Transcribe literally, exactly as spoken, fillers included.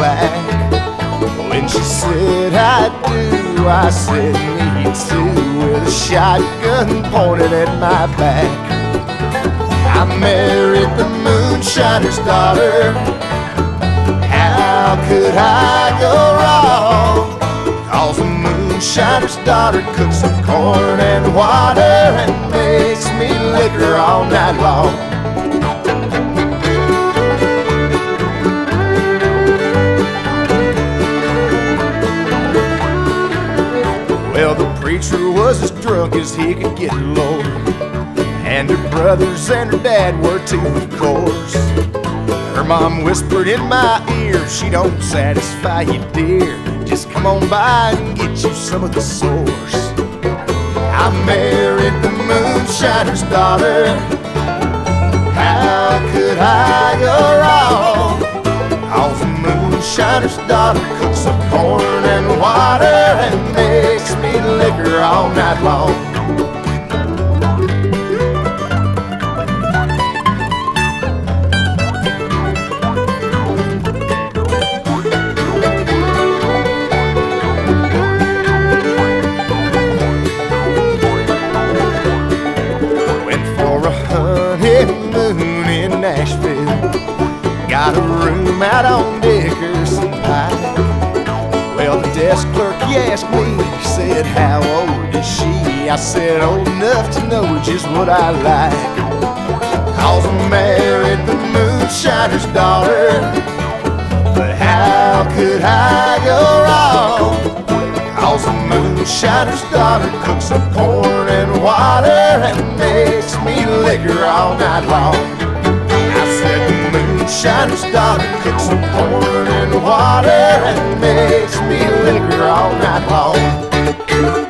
back. When she said I do, I said me too, with a shotgun pointed at my back. I married the moonshiner's daughter. How could I go wrong? 'Cause the moonshiner's daughter cooks up corn and water and makes me liquor all night long. Well, the preacher was as drunk as he could get, Lord, and her brothers and her dad were too, of course. Her mom whispered in my ear, she don't satisfy you, dear, just come on by and get you some of the source. I married the moonshiner's daughter. How could I go wrong? 'Cause the moonshiner's daughter cooks up corn and water and makes me liquor all night long. Honeymoon in Nashville, got a room out on Dickerson Pike. Well, the desk clerk, he asked me, he said, how old is she? I said, old enough to know just what I like. 'Cause I married the moonshiner's daughter. But how could I go wrong? 'Cause the moonshiner's daughter cooks up corn and water and makes me liquor all night long. I said the moonshiner's daughter cooks up corn and water and makes me liquor all night long.